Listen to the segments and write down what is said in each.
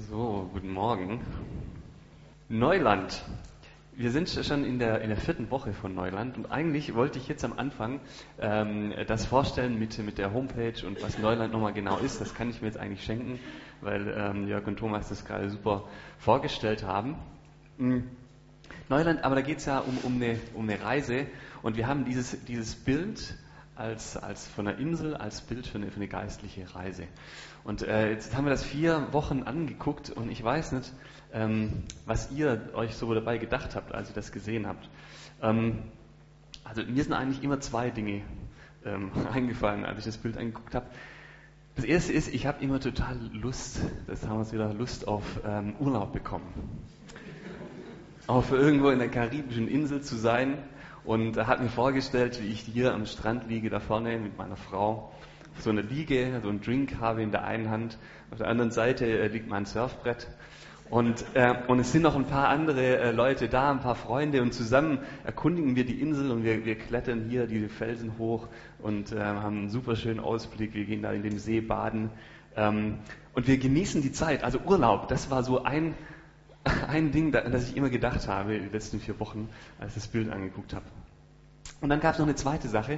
So, guten Morgen. Neuland. Wir sind schon in der vierten Woche von Neuland und eigentlich wollte ich jetzt am Anfang das vorstellen mit der Homepage und was Neuland nochmal genau ist. Das kann ich mir jetzt eigentlich schenken, weil Jörg und Thomas das gerade super vorgestellt haben. Neuland, aber da geht es ja um eine Reise und wir haben dieses Bild als von einer Insel, als Bild für eine geistliche Reise. Und jetzt haben wir das 4 Wochen angeguckt und ich weiß nicht, was ihr euch so dabei gedacht habt, als ihr das gesehen habt. Also mir sind eigentlich immer 2 Dinge eingefallen, als ich das Bild angeguckt habe. Das erste ist, ich habe immer total Lust, das haben wir jetzt wieder, Lust auf Urlaub bekommen. Auf irgendwo in der karibischen Insel zu sein. Und er hat mir vorgestellt, wie ich hier am Strand liege, da vorne mit meiner Frau, auf so einer Liege, so einen Drink habe in der einen Hand, auf der anderen Seite liegt mein Surfbrett. Und es sind noch ein paar andere Leute da, ein paar Freunde, und zusammen erkundigen wir die Insel und wir klettern hier diese Felsen hoch und haben einen super schönen Ausblick. Wir gehen da in dem See baden und wir genießen die Zeit. Also Urlaub, das war so ein Ding, an das ich immer gedacht habe, die letzten 4 Wochen, als ich das Bild angeguckt habe. Und dann gab es noch eine zweite Sache.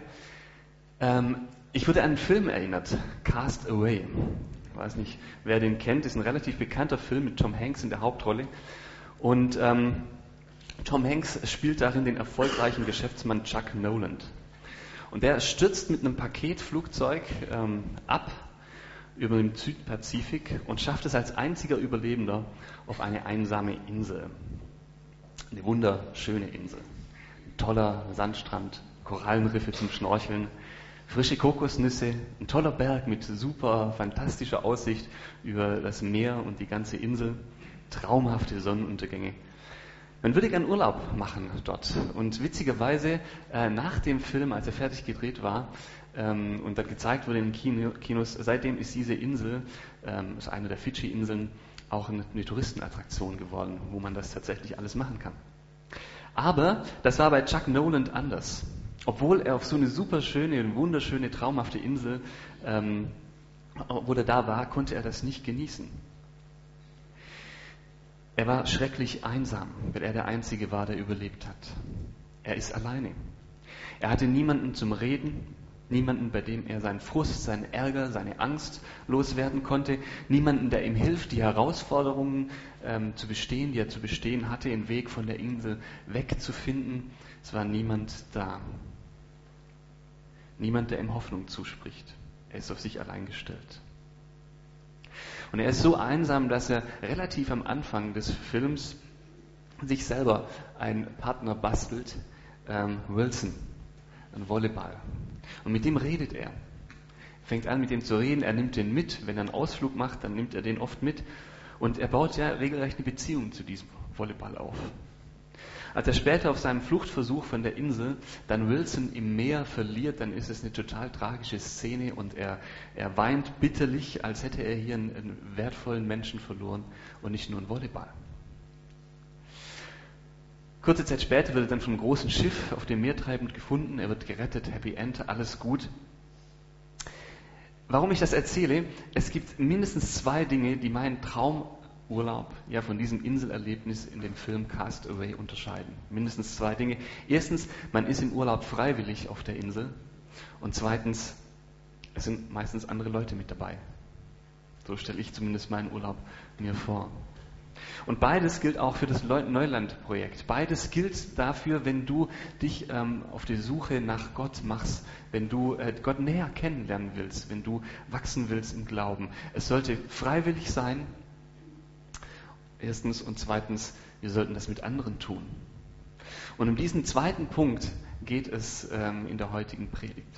Ich wurde an einen Film erinnert, Cast Away. Ich weiß nicht, wer den kennt, ist ein relativ bekannter Film mit Tom Hanks in der Hauptrolle. Und Tom Hanks spielt darin den erfolgreichen Geschäftsmann Chuck Noland. Und der stürzt mit einem Paketflugzeug ab über den Südpazifik und schafft es als einziger Überlebender auf eine einsame Insel. Eine wunderschöne Insel. Ein toller Sandstrand, Korallenriffe zum Schnorcheln, frische Kokosnüsse, ein toller Berg mit super fantastischer Aussicht über das Meer und die ganze Insel, traumhafte Sonnenuntergänge. Man würde gern Urlaub machen dort. Und witzigerweise, nach dem Film, als er fertig gedreht war, und dann gezeigt wurde in den Kinos, seitdem ist diese Insel, ist eine der Fidschi-Inseln, auch eine Touristenattraktion geworden, wo man das tatsächlich alles machen kann. Aber das war bei Chuck Noland anders. Obwohl er auf so eine super schöne, wunderschöne, traumhafte Insel, wo er da war, konnte er das nicht genießen. Er war schrecklich einsam, weil er der Einzige war, der überlebt hat. Er ist alleine. Er hatte niemanden zum Reden, niemanden, bei dem er seinen Frust, seinen Ärger, seine Angst loswerden konnte, niemanden, der ihm hilft, die Herausforderungen zu bestehen, die er zu bestehen hatte, den Weg von der Insel wegzufinden. Es war niemand da. Niemand, der ihm Hoffnung zuspricht. Er ist auf sich allein gestellt. Und er ist so einsam, dass er relativ am Anfang des Films sich selber einen Partner bastelt, Wilson, ein Volleyball. Und mit dem redet er. Fängt an, mit dem zu reden, er nimmt den mit. Wenn er einen Ausflug macht, dann nimmt er den oft mit. Und er baut ja regelrecht eine Beziehung zu diesem Volleyball auf. Als er später auf seinem Fluchtversuch von der Insel dann Wilson im Meer verliert, dann ist es eine total tragische Szene und er weint bitterlich, als hätte er hier einen wertvollen Menschen verloren und nicht nur einen Volleyball. Kurze Zeit später wird er dann vom großen Schiff auf dem Meer treibend gefunden, er wird gerettet, Happy End, alles gut. Warum ich das erzähle? Es gibt mindestens 2 Dinge, die meinen Traumurlaub ja von diesem Inselerlebnis in dem Film Cast Away unterscheiden. Mindestens 2 Dinge. Erstens, man ist im Urlaub freiwillig auf der Insel. Und zweitens, es sind meistens andere Leute mit dabei. So stelle ich zumindest meinen Urlaub mir vor. Und beides gilt auch für das Neuland-Projekt. Beides gilt dafür, wenn du dich auf die Suche nach Gott machst, wenn du Gott näher kennenlernen willst, wenn du wachsen willst im Glauben. Es sollte freiwillig sein, erstens, und zweitens, wir sollten das mit anderen tun. Und um diesen zweiten Punkt geht es in der heutigen Predigt.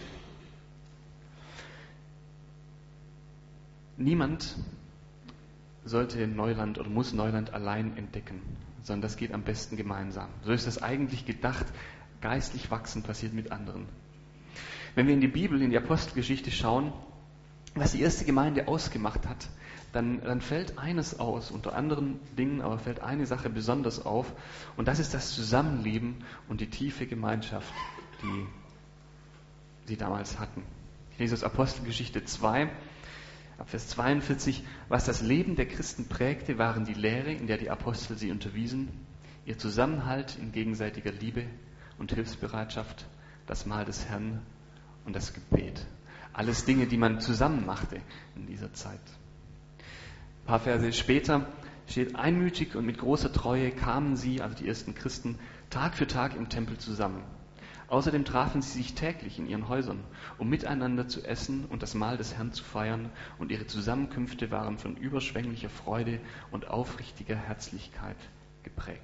Niemand sollte Neuland oder muss Neuland allein entdecken, sondern das geht am besten gemeinsam. So ist das eigentlich gedacht. Geistlich wachsen passiert mit anderen. Wenn wir in die Bibel, in die Apostelgeschichte schauen, was die erste Gemeinde ausgemacht hat, dann fällt eines aus, unter anderen Dingen, aber fällt eine Sache besonders auf, und das ist das Zusammenleben und die tiefe Gemeinschaft, die sie damals hatten. Ich lese aus Apostelgeschichte 2, Ab Vers 42, was das Leben der Christen prägte, waren die Lehre, in der die Apostel sie unterwiesen, ihr Zusammenhalt in gegenseitiger Liebe und Hilfsbereitschaft, das Mahl des Herrn und das Gebet. Alles Dinge, die man zusammen machte in dieser Zeit. Ein paar Verse später steht, einmütig und mit großer Treue kamen sie, also die ersten Christen, Tag für Tag im Tempel zusammen. Außerdem trafen sie sich täglich in ihren Häusern, um miteinander zu essen und das Mahl des Herrn zu feiern, und ihre Zusammenkünfte waren von überschwänglicher Freude und aufrichtiger Herzlichkeit geprägt.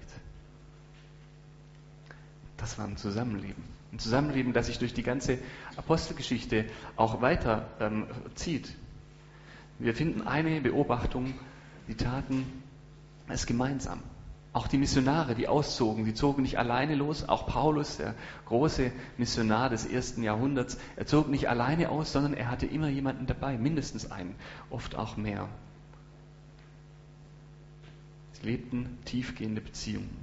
Das war ein Zusammenleben. Ein Zusammenleben, das sich durch die ganze Apostelgeschichte auch weiter zieht. Wir finden eine Beobachtung, die taten es gemeinsam. Auch die Missionare, die auszogen, die zogen nicht alleine los. Auch Paulus, der große Missionar des ersten Jahrhunderts, er zog nicht alleine aus, sondern er hatte immer jemanden dabei, mindestens einen, oft auch mehr. Sie lebten tiefgehende Beziehungen.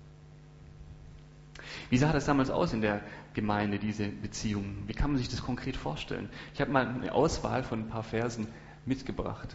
Wie sah das damals aus in der Gemeinde, diese Beziehungen? Wie kann man sich das konkret vorstellen? Ich habe mal eine Auswahl von ein paar Versen mitgebracht.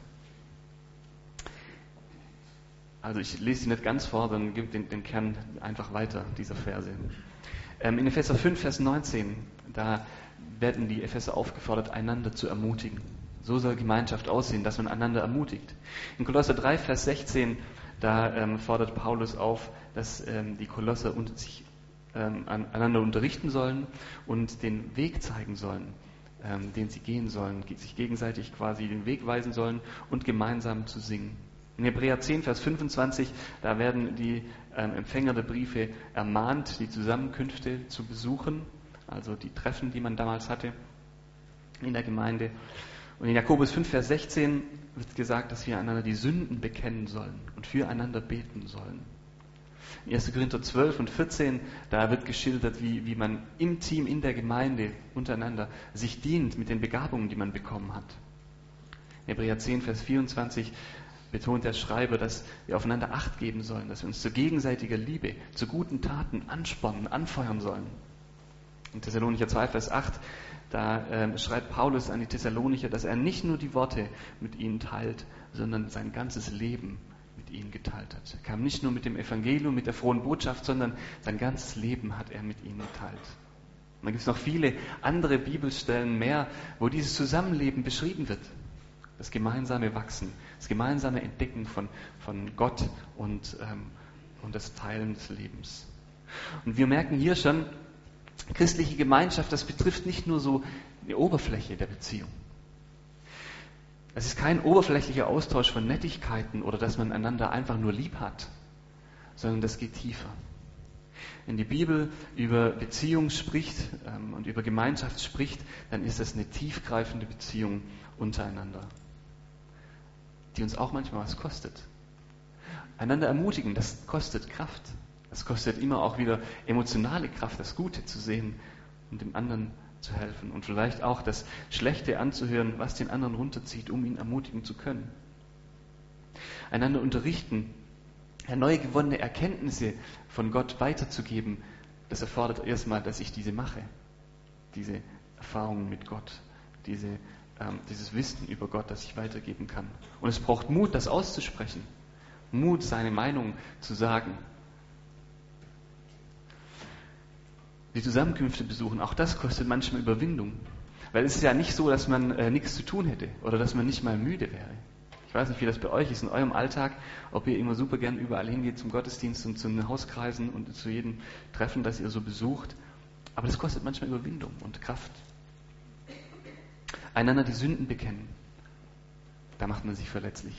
Also ich lese sie nicht ganz vor, dann gebe den Kern einfach weiter, dieser Verse. In Epheser 5, Vers 19, da werden die Epheser aufgefordert, einander zu ermutigen. So soll Gemeinschaft aussehen, dass man einander ermutigt. In Kolosser 3, Vers 16, da fordert Paulus auf, dass die Kolosser sich einander unterrichten sollen und den Weg zeigen sollen, den sie gehen sollen, sich gegenseitig quasi den Weg weisen sollen und gemeinsam zu singen. In Hebräer 10, Vers 25, da werden die Empfänger der Briefe ermahnt, die Zusammenkünfte zu besuchen, also die Treffen, die man damals hatte in der Gemeinde. Und in Jakobus 5, Vers 16 wird gesagt, dass wir einander die Sünden bekennen sollen und füreinander beten sollen. In 1. Korinther 12 und 14, da wird geschildert, wie man im Team, in der Gemeinde untereinander sich dient mit den Begabungen, die man bekommen hat. In Hebräer 10, Vers 24 betont der Schreiber, dass wir aufeinander Acht geben sollen, dass wir uns zu gegenseitiger Liebe, zu guten Taten anspornen, anfeuern sollen. In Thessalonicher 2, Vers 8, da schreibt Paulus an die Thessalonicher, dass er nicht nur die Worte mit ihnen teilt, sondern sein ganzes Leben mit ihnen geteilt hat. Er kam nicht nur mit dem Evangelium, mit der frohen Botschaft, sondern sein ganzes Leben hat er mit ihnen geteilt. Und dann gibt es noch viele andere Bibelstellen mehr, wo dieses Zusammenleben beschrieben wird. Das gemeinsame Wachsen, das gemeinsame Entdecken von Gott und das Teilen des Lebens. Und wir merken hier schon, christliche Gemeinschaft, das betrifft nicht nur so die Oberfläche der Beziehung. Es ist kein oberflächlicher Austausch von Nettigkeiten oder dass man einander einfach nur lieb hat, sondern das geht tiefer. Wenn die Bibel über Beziehung spricht und über Gemeinschaft spricht, dann ist das eine tiefgreifende Beziehung untereinander, die uns auch manchmal was kostet. Einander ermutigen, das kostet Kraft. Das kostet immer auch wieder emotionale Kraft, das Gute zu sehen und dem anderen zu helfen. Und vielleicht auch das Schlechte anzuhören, was den anderen runterzieht, um ihn ermutigen zu können. Einander unterrichten, neu gewonnene Erkenntnisse von Gott weiterzugeben, das erfordert erstmal, dass ich diese mache. Diese Erfahrungen mit Gott, dieses Wissen über Gott, das ich weitergeben kann. Und es braucht Mut, das auszusprechen. Mut, seine Meinung zu sagen. Die Zusammenkünfte besuchen, auch das kostet manchmal Überwindung. Weil es ist ja nicht so, dass man nichts zu tun hätte oder dass man nicht mal müde wäre. Ich weiß nicht, wie das bei euch ist in eurem Alltag, ob ihr immer super gern überall hingeht zum Gottesdienst und zu den Hauskreisen und zu jedem Treffen, das ihr so besucht. Aber das kostet manchmal Überwindung und Kraft. Einander die Sünden bekennen. Da macht man sich verletzlich.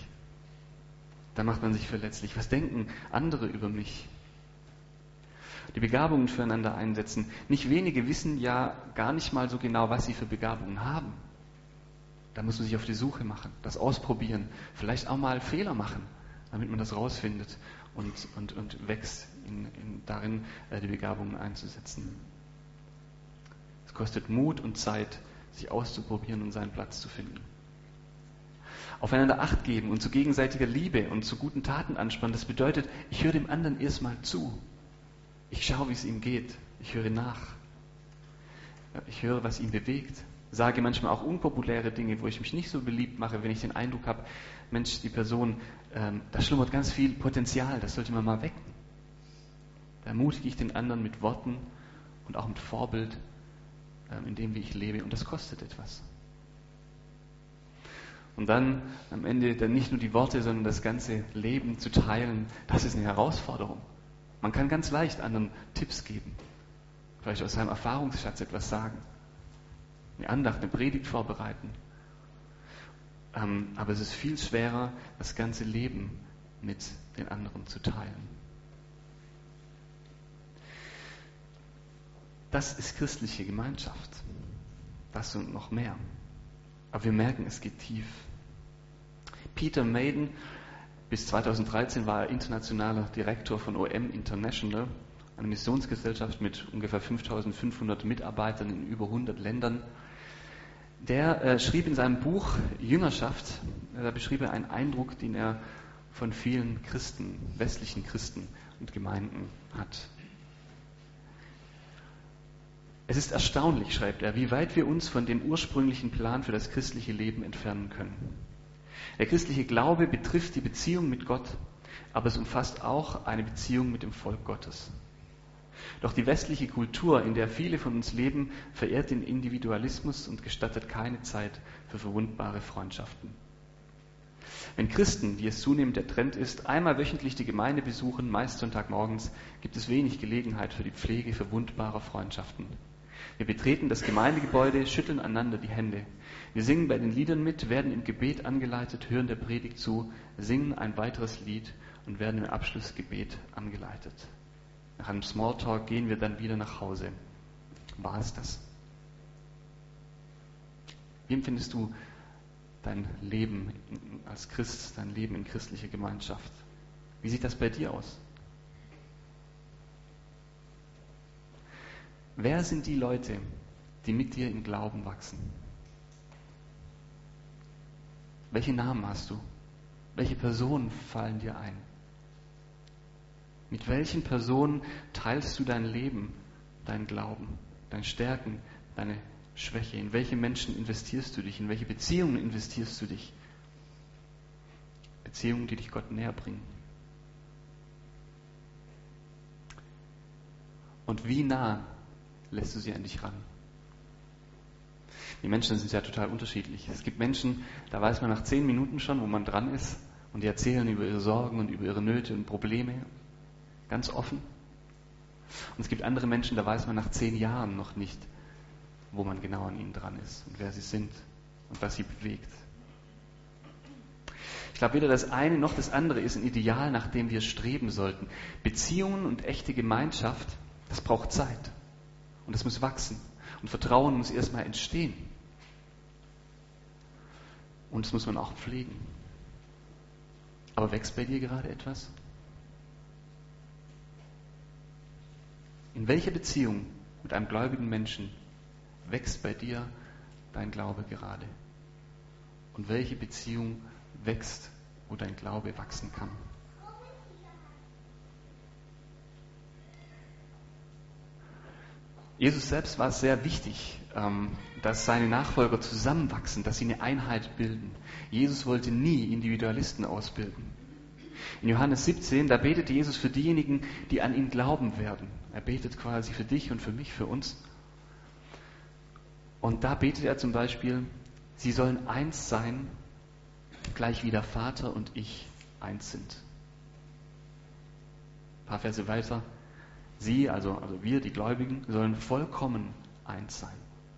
Was denken andere über mich? Die Begabungen füreinander einsetzen. Nicht wenige wissen ja gar nicht mal so genau, was sie für Begabungen haben. Da muss man sich auf die Suche machen, das ausprobieren, vielleicht auch mal Fehler machen, damit man das rausfindet und wächst darin, die Begabungen einzusetzen. Es kostet Mut und Zeit, sich auszuprobieren und seinen Platz zu finden. Aufeinander Acht geben und zu gegenseitiger Liebe und zu guten Taten anspannen, das bedeutet, ich höre dem anderen erstmal zu. Ich schaue, wie es ihm geht. Ich höre nach. Ich höre, was ihn bewegt, sage manchmal auch unpopuläre Dinge, wo ich mich nicht so beliebt mache, wenn ich den Eindruck habe, Mensch, die Person, da schlummert ganz viel Potenzial, das sollte man mal wecken. Da ermutige ich den anderen mit Worten und auch mit Vorbild, in dem, wie ich lebe. Und das kostet etwas. Und dann am Ende dann nicht nur die Worte, sondern das ganze Leben zu teilen, das ist eine Herausforderung. Man kann ganz leicht anderen Tipps geben. Vielleicht aus seinem Erfahrungsschatz etwas sagen. Eine Andacht, eine Predigt vorbereiten. Aber es ist viel schwerer, das ganze Leben mit den anderen zu teilen. Das ist christliche Gemeinschaft. Das und noch mehr. Aber wir merken, es geht tief. Peter Maiden, bis 2013 war er internationaler Direktor von OM International, eine Missionsgesellschaft mit ungefähr 5500 Mitarbeitern in über 100 Ländern. Der schrieb in seinem Buch Jüngerschaft, da beschrieb er einen Eindruck, den er von vielen Christen, westlichen Christen und Gemeinden hat. Es ist erstaunlich, schreibt er, wie weit wir uns von dem ursprünglichen Plan für das christliche Leben entfernen können. Der christliche Glaube betrifft die Beziehung mit Gott, aber es umfasst auch eine Beziehung mit dem Volk Gottes. Doch die westliche Kultur, in der viele von uns leben, verehrt den Individualismus und gestattet keine Zeit für verwundbare Freundschaften. Wenn Christen, wie es zunehmend der Trend ist, einmal wöchentlich die Gemeinde besuchen, meist Sonntagmorgens, gibt es wenig Gelegenheit für die Pflege verwundbarer Freundschaften. Wir betreten das Gemeindegebäude, schütteln einander die Hände. Wir singen bei den Liedern mit, werden im Gebet angeleitet, hören der Predigt zu, singen ein weiteres Lied und werden im Abschlussgebet angeleitet. Nach einem Smalltalk gehen wir dann wieder nach Hause. War es das? Wie empfindest du dein Leben als Christ, dein Leben in christlicher Gemeinschaft? Wie sieht das bei dir aus? Wer sind die Leute, die mit dir im Glauben wachsen? Welche Namen hast du? Welche Personen fallen dir ein? Mit welchen Personen teilst du dein Leben, dein Glauben, deine Stärken, deine Schwäche? In welche Menschen investierst du dich? In welche Beziehungen investierst du dich? Beziehungen, die dich Gott näher bringen. Und wie nah lässt du sie an dich ran? Die Menschen sind ja total unterschiedlich. Es gibt Menschen, da weiß man nach 10 Minuten schon, wo man dran ist, und die erzählen über ihre Sorgen und über ihre Nöte und Probleme, ganz offen. Und es gibt andere Menschen, da weiß man nach 10 Jahren noch nicht, wo man genau an ihnen dran ist und wer sie sind und was sie bewegt. Ich glaube, weder das eine noch das andere ist ein Ideal, nach dem wir streben sollten. Beziehungen und echte Gemeinschaft, das braucht Zeit. Und das muss wachsen. Und Vertrauen muss erstmal entstehen. Und das muss man auch pflegen. Aber wächst bei dir gerade etwas? In welcher Beziehung mit einem gläubigen Menschen wächst bei dir dein Glaube gerade? Und welche Beziehung wächst, wo dein Glaube wachsen kann? Jesus selbst war es sehr wichtig, dass seine Nachfolger zusammenwachsen, dass sie eine Einheit bilden. Jesus wollte nie Individualisten ausbilden. In Johannes 17, da betet Jesus für diejenigen, die an ihn glauben werden. Er betet quasi für dich und für mich, für uns. Und da betet er zum Beispiel, sie sollen eins sein, gleich wie der Vater und ich eins sind. Ein paar Verse weiter. Sie, also wir, die Gläubigen, sollen vollkommen eins sein.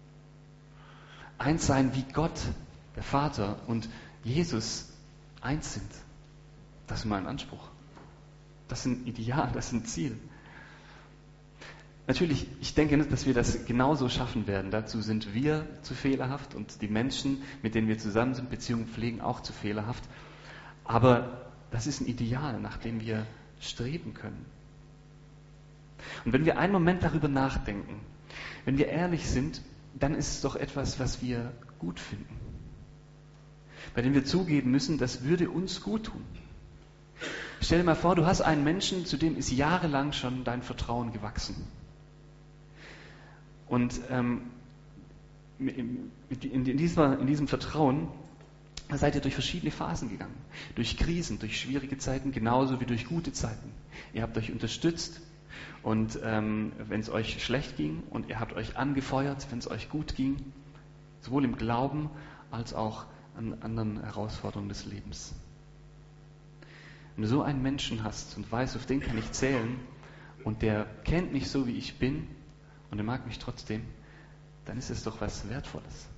Eins sein, wie Gott, der Vater und Jesus eins sind. Das ist mein Anspruch. Das ist ein Ideal, das ist ein Ziel. Natürlich, ich denke nicht, dass wir das genauso schaffen werden. Dazu sind wir zu fehlerhaft und die Menschen, mit denen wir zusammen sind, Beziehungen pflegen, auch zu fehlerhaft. Aber das ist ein Ideal, nach dem wir streben können. Und wenn wir einen Moment darüber nachdenken, wenn wir ehrlich sind, dann ist es doch etwas, was wir gut finden. Bei dem wir zugeben müssen, das würde uns gut tun. Stell dir mal vor, du hast einen Menschen, zu dem ist jahrelang schon dein Vertrauen gewachsen. Und in diesem Vertrauen seid ihr durch verschiedene Phasen gegangen. Durch Krisen, durch schwierige Zeiten, genauso wie durch gute Zeiten. Ihr habt euch unterstützt und wenn es euch schlecht ging, und ihr habt euch angefeuert, wenn es euch gut ging, sowohl im Glauben als auch an anderen Herausforderungen des Lebens. Wenn du so einen Menschen hast und weißt, auf den kann ich zählen und der kennt mich so, wie ich bin und er mag mich trotzdem, dann ist es doch was Wertvolles.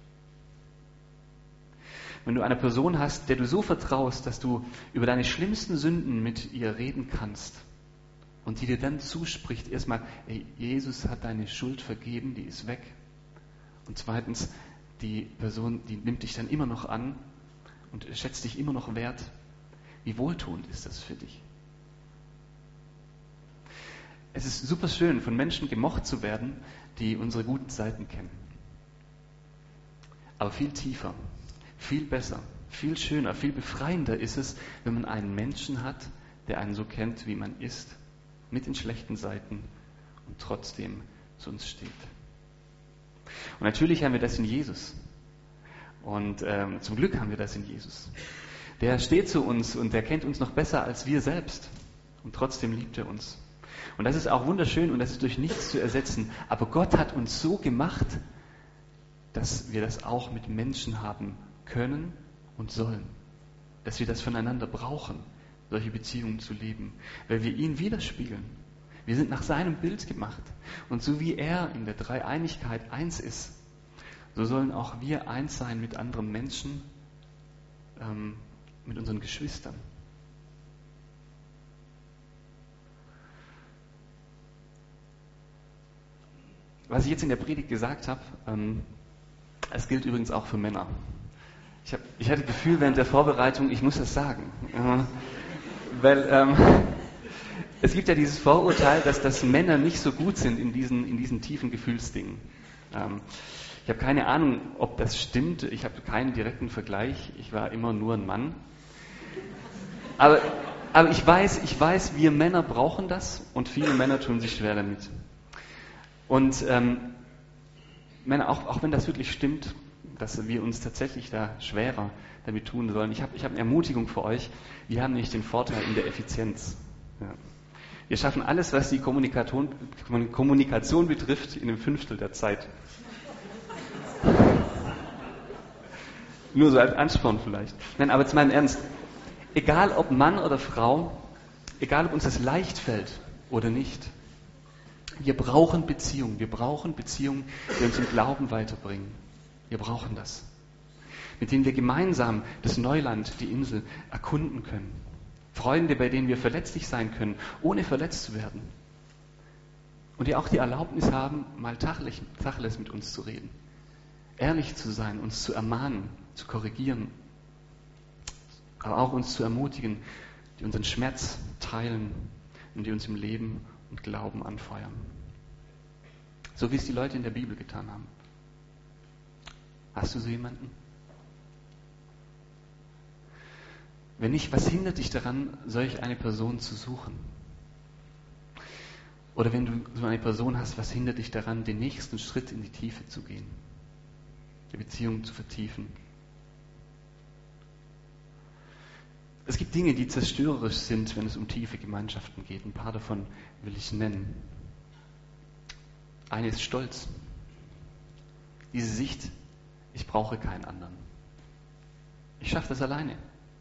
Wenn du einer Person hast, der du so vertraust, dass du über deine schlimmsten Sünden mit ihr reden kannst und die dir dann zuspricht, erstmal, ey, Jesus hat deine Schuld vergeben, die ist weg. Und zweitens, die Person, die nimmt dich dann immer noch an und schätzt dich immer noch wert. Wie wohltuend ist das für dich? Es ist super schön, von Menschen gemocht zu werden, die unsere guten Seiten kennen. Aber viel tiefer, viel besser, viel schöner, viel befreiender ist es, wenn man einen Menschen hat, der einen so kennt, wie man ist, mit den schlechten Seiten und trotzdem zu uns steht. Und natürlich haben wir das in Jesus. Und zum Glück haben wir das in Jesus. Der steht zu uns und der kennt uns noch besser als wir selbst. Und trotzdem liebt er uns. Und das ist auch wunderschön und das ist durch nichts zu ersetzen. Aber Gott hat uns so gemacht, dass wir das auch mit Menschen haben können und sollen. Dass wir das voneinander brauchen, solche Beziehungen zu leben. Weil wir ihn widerspiegeln. Wir sind nach seinem Bild gemacht. Und so wie er in der Dreieinigkeit eins ist, so sollen auch wir eins sein mit anderen Menschen, mit unseren Geschwistern. Was ich jetzt in der Predigt gesagt habe, es gilt übrigens auch für Männer. Ich hatte das Gefühl während der Vorbereitung, ich muss das sagen. Weil es gibt ja dieses Vorurteil, dass Männer nicht so gut sind in diesen tiefen Gefühlsdingen. Ich habe keine Ahnung, ob das stimmt. Ich habe keinen direkten Vergleich. Ich war immer nur ein Mann. Aber ich weiß, wir Männer brauchen das und viele Männer tun sich schwer damit. Und Männer, auch wenn das wirklich stimmt, dass wir uns tatsächlich da schwerer damit tun sollen. Ich hab eine Ermutigung für euch. Wir haben nämlich den Vorteil in der Effizienz. Ja. Wir schaffen alles, was die Kommunikation betrifft, in einem Fünftel der Zeit. Nur so als Ansporn vielleicht. Nein, aber zu meinem Ernst. Egal ob Mann oder Frau, egal ob uns das leicht fällt oder nicht, wir brauchen Beziehungen. Wir brauchen Beziehungen, die uns im Glauben weiterbringen. Wir brauchen das. Mit denen wir gemeinsam das Neuland, die Insel, erkunden können. Freunde, bei denen wir verletzlich sein können, ohne verletzt zu werden. Und die auch die Erlaubnis haben, mal Tacheles mit uns zu reden. Ehrlich zu sein, uns zu ermahnen, zu korrigieren. Aber auch uns zu ermutigen, die unseren Schmerz teilen und die uns im Leben und Glauben anfeuern. So wie es die Leute in der Bibel getan haben. Hast du so jemanden? Wenn nicht, was hindert dich daran, solch eine Person zu suchen? Oder wenn du so eine Person hast, was hindert dich daran, den nächsten Schritt in die Tiefe zu gehen? Die Beziehung zu vertiefen? Es gibt Dinge, die zerstörerisch sind, wenn es um tiefe Gemeinschaften geht. Ein paar davon will ich nennen. Eine ist Stolz. Diese Sicht, ich brauche keinen anderen. Ich schaffe das alleine.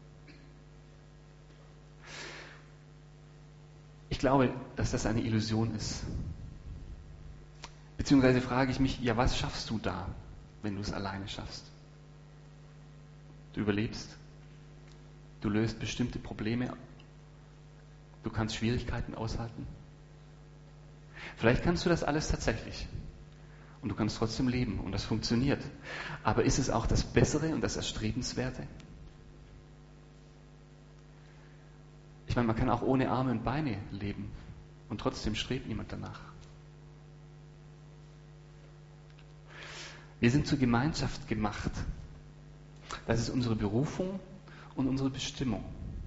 Ich glaube, dass das eine Illusion ist. Beziehungsweise frage ich mich, ja, was schaffst du da, wenn du es alleine schaffst? Du überlebst. Du löst bestimmte Probleme. Du kannst Schwierigkeiten aushalten. Vielleicht kannst du das alles tatsächlich. Und du kannst trotzdem leben und das funktioniert. Aber ist es auch das Bessere und das Erstrebenswerte? Ich meine, man kann auch ohne Arme und Beine leben und trotzdem strebt niemand danach. Wir sind zur Gemeinschaft gemacht. Das ist unsere Berufung und unsere Bestimmung.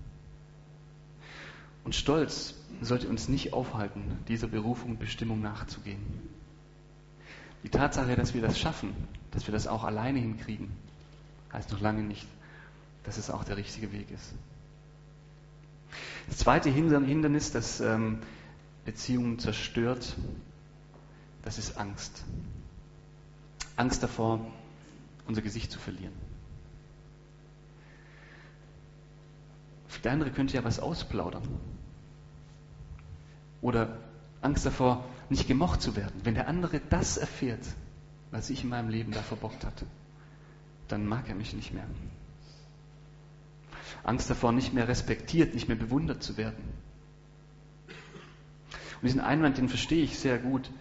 Und Stolz sollte uns nicht aufhalten, dieser Berufung und Bestimmung nachzugehen. Die Tatsache, dass wir das schaffen, dass wir das auch alleine hinkriegen, heißt noch lange nicht, dass es auch der richtige Weg ist. Das zweite Hindernis, das Beziehungen zerstört, das ist Angst. Angst davor, unser Gesicht zu verlieren. Der andere könnte ja was ausplaudern. Oder Angst davor, nicht gemocht zu werden. Wenn der andere das erfährt, was ich in meinem Leben da verbockt hatte, dann mag er mich nicht mehr. Angst davor, nicht mehr respektiert, nicht mehr bewundert zu werden. Und diesen Einwand, den verstehe ich sehr gut.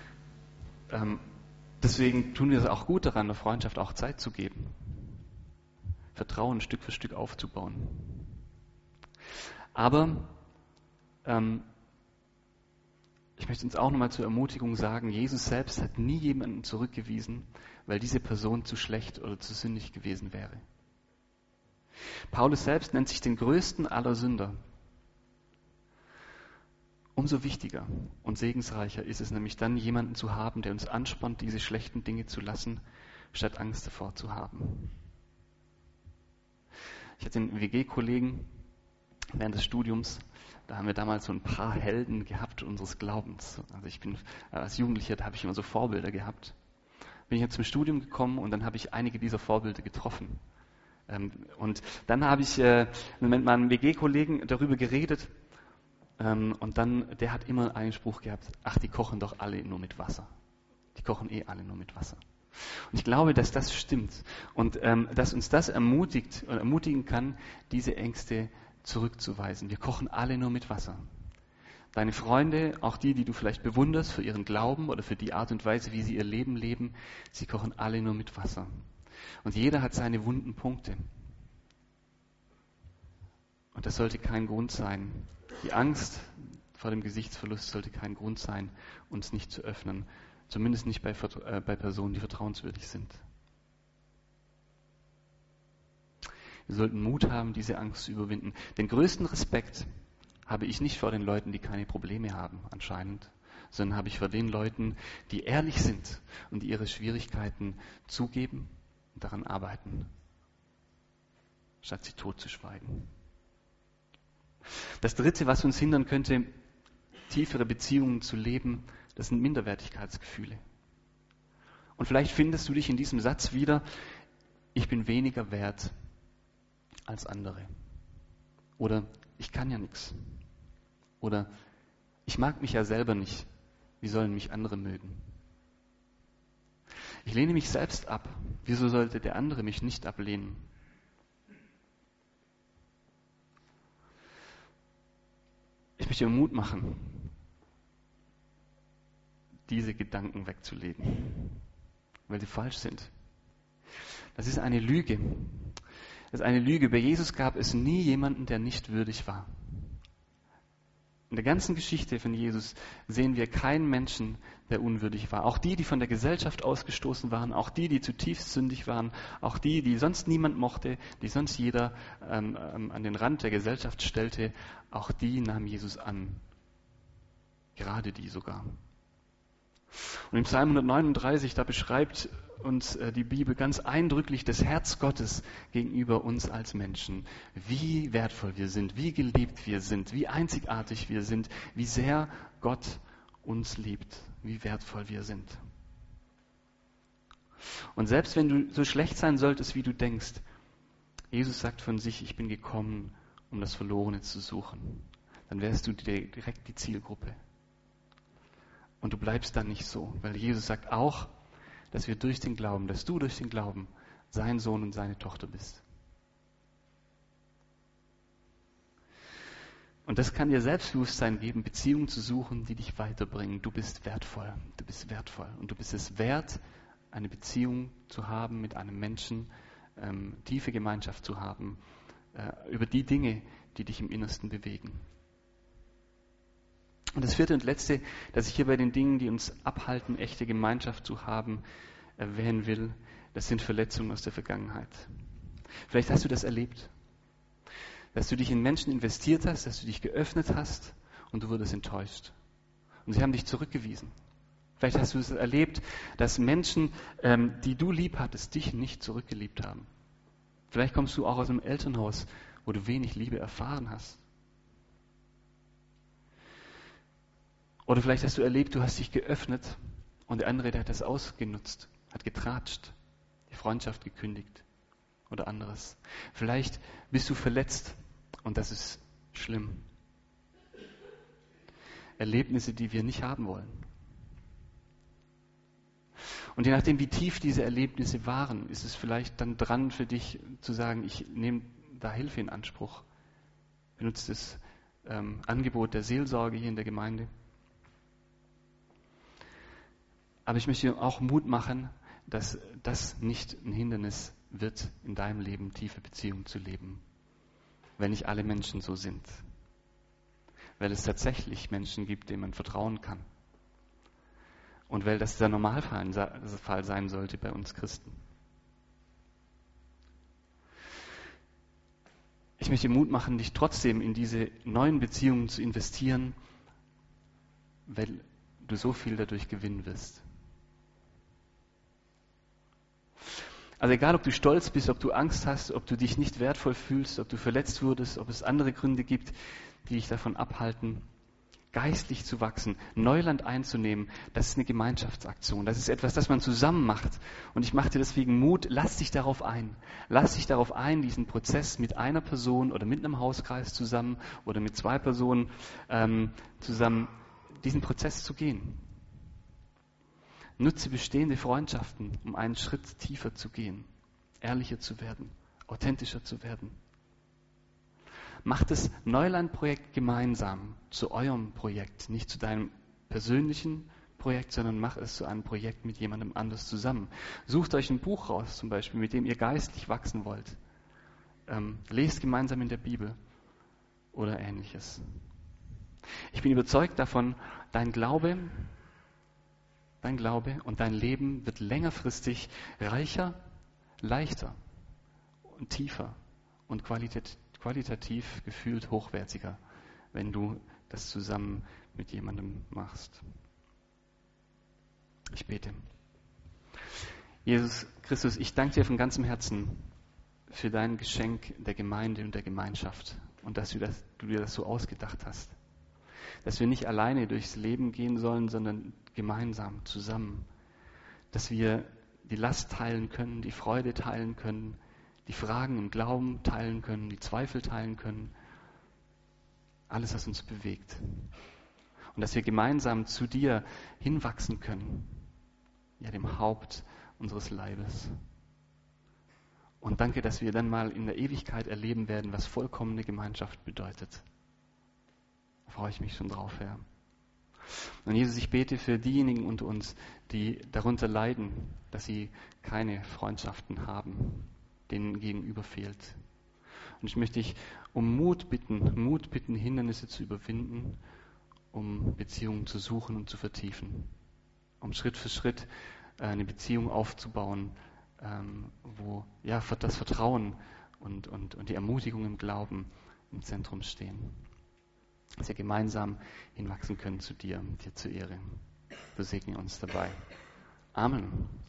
Deswegen tun wir es auch gut daran, der Freundschaft auch Zeit zu geben. Vertrauen Stück für Stück aufzubauen. Aber ich möchte uns auch nochmal zur Ermutigung sagen, Jesus selbst hat nie jemanden zurückgewiesen, weil diese Person zu schlecht oder zu sündig gewesen wäre. Paulus selbst nennt sich den größten aller Sünder. Umso wichtiger und segensreicher ist es nämlich dann, jemanden zu haben, der uns anspornt, diese schlechten Dinge zu lassen, statt Angst davor zu haben. Ich hatte einen WG-Kollegen während des Studiums, da haben wir damals so ein paar Helden gehabt unseres Glaubens. Also ich bin als Jugendlicher, da habe ich immer so Vorbilder gehabt. Bin ich jetzt zum Studium gekommen und dann habe ich einige dieser Vorbilder getroffen. Und dann habe ich mit meinem WG-Kollegen darüber geredet und dann, der hat immer einen Spruch gehabt, ach, die kochen doch alle nur mit Wasser. Die kochen alle nur mit Wasser. Und ich glaube, dass das stimmt und dass uns das ermutigt oder ermutigen kann, diese Ängste zurückzuweisen. Wir kochen alle nur mit Wasser. Deine Freunde, auch die du vielleicht bewunderst für ihren Glauben oder für die Art und Weise, wie sie ihr Leben leben, sie kochen alle nur mit Wasser. Und jeder hat seine wunden Punkte. Und das sollte kein Grund sein. Die Angst vor dem Gesichtsverlust sollte kein Grund sein, uns nicht zu öffnen. Zumindest nicht bei Personen, die vertrauenswürdig sind. Wir sollten Mut haben, diese Angst zu überwinden. Den größten Respekt habe ich nicht vor den Leuten, die keine Probleme haben, anscheinend, sondern habe ich vor den Leuten, die ehrlich sind und die ihre Schwierigkeiten zugeben und daran arbeiten, statt sie totzuschweigen. Das Dritte, was uns hindern könnte, tiefere Beziehungen zu leben, das sind Minderwertigkeitsgefühle. Und vielleicht findest du dich in diesem Satz wieder, ich bin weniger wert als andere. Oder ich kann ja nichts. Oder ich mag mich ja selber nicht. Wie sollen mich andere mögen? Ich lehne mich selbst ab. Wieso sollte der andere mich nicht ablehnen? Ich möchte dir Mut machen, diese Gedanken wegzulegen, weil sie falsch sind. Das ist eine Lüge. Das ist eine Lüge. Bei Jesus gab es nie jemanden, der nicht würdig war. In der ganzen Geschichte von Jesus sehen wir keinen Menschen, der unwürdig war. Auch die von der Gesellschaft ausgestoßen waren, auch die zutiefst sündig waren, auch die sonst niemand mochte, die sonst jeder an den Rand der Gesellschaft stellte, auch die nahm Jesus an. Gerade die sogar. Und im Psalm 139, da beschreibt uns die Bibel ganz eindrücklich das Herz Gottes gegenüber uns als Menschen. Wie wertvoll wir sind, wie geliebt wir sind, wie einzigartig wir sind, wie sehr Gott uns liebt, wie wertvoll wir sind. Und selbst wenn du so schlecht sein solltest, wie du denkst, Jesus sagt von sich, ich bin gekommen, um das Verlorene zu suchen, dann wärst du direkt die Zielgruppe. Und du bleibst dann nicht so, weil Jesus sagt auch, dass du durch den Glauben sein Sohn und seine Tochter bist. Und das kann dir Selbstbewusstsein geben, Beziehungen zu suchen, die dich weiterbringen. Du bist wertvoll und du bist es wert, eine Beziehung zu haben mit einem Menschen, tiefe Gemeinschaft zu haben, über die Dinge, die dich im Innersten bewegen. Und das vierte und letzte, das ich hier bei den Dingen, die uns abhalten, echte Gemeinschaft zu haben, erwähnen will, das sind Verletzungen aus der Vergangenheit. Vielleicht hast du das erlebt, dass du dich in Menschen investiert hast, dass du dich geöffnet hast und du wurdest enttäuscht. Und sie haben dich zurückgewiesen. Vielleicht hast du es erlebt, dass Menschen, die du lieb hattest, dich nicht zurückgeliebt haben. Vielleicht kommst du auch aus einem Elternhaus, wo du wenig Liebe erfahren hast. Oder vielleicht hast du erlebt, du hast dich geöffnet und der andere, der hat das ausgenutzt, hat getratscht, die Freundschaft gekündigt oder anderes. Vielleicht bist du verletzt und das ist schlimm. Erlebnisse, die wir nicht haben wollen. Und je nachdem, wie tief diese Erlebnisse waren, ist es vielleicht dann dran für dich zu sagen, ich nehme da Hilfe in Anspruch. Benutze das Angebot der Seelsorge hier in der Gemeinde. Aber ich möchte dir auch Mut machen, dass das nicht ein Hindernis wird, in deinem Leben tiefe Beziehungen zu leben, wenn nicht alle Menschen so sind. Weil es tatsächlich Menschen gibt, denen man vertrauen kann. Und weil das der Normalfall sein sollte bei uns Christen. Ich möchte dir Mut machen, dich trotzdem in diese neuen Beziehungen zu investieren, weil du so viel dadurch gewinnen wirst. Also egal, ob du stolz bist, ob du Angst hast, ob du dich nicht wertvoll fühlst, ob du verletzt wurdest, ob es andere Gründe gibt, die dich davon abhalten, geistlich zu wachsen, Neuland einzunehmen, das ist eine Gemeinschaftsaktion. Das ist etwas, das man zusammen macht. Und ich mache dir deswegen Mut, lass dich darauf ein. Lass dich darauf ein, diesen Prozess mit einer Person oder mit einem Hauskreis zusammen oder mit 2 Personen zusammen diesen Prozess zu gehen. Nutze bestehende Freundschaften, um einen Schritt tiefer zu gehen, ehrlicher zu werden, authentischer zu werden. Macht das Neuland-Projekt gemeinsam zu eurem Projekt, nicht zu deinem persönlichen Projekt, sondern macht es zu einem Projekt mit jemandem anders zusammen. Sucht euch ein Buch raus, zum Beispiel, mit dem ihr geistlich wachsen wollt. Lest gemeinsam in der Bibel oder Ähnliches. Ich bin überzeugt davon, dein Glaube und dein Leben wird längerfristig reicher, leichter und tiefer und qualitativ gefühlt hochwertiger, wenn du das zusammen mit jemandem machst. Ich bete. Jesus Christus, ich danke dir von ganzem Herzen für dein Geschenk der Gemeinde und der Gemeinschaft und dass du dir das so ausgedacht hast. Dass wir nicht alleine durchs Leben gehen sollen, sondern gemeinsam, zusammen. Dass wir die Last teilen können, die Freude teilen können, die Fragen im Glauben teilen können, die Zweifel teilen können. Alles, was uns bewegt. Und dass wir gemeinsam zu dir hinwachsen können, ja, dem Haupt unseres Leibes. Und danke, dass wir dann mal in der Ewigkeit erleben werden, was vollkommene Gemeinschaft bedeutet. Da freue ich mich schon drauf, Herr. Und Jesus, ich bete für diejenigen unter uns, die darunter leiden, dass sie keine Freundschaften haben, denen gegenüber fehlt. Und ich möchte dich um Mut bitten, Hindernisse zu überwinden, um Beziehungen zu suchen und zu vertiefen, um Schritt für Schritt eine Beziehung aufzubauen, wo ja das Vertrauen und die Ermutigung im Glauben im Zentrum stehen. Dass wir gemeinsam hinwachsen können zu dir zur Ehre. Du segne uns dabei. Amen.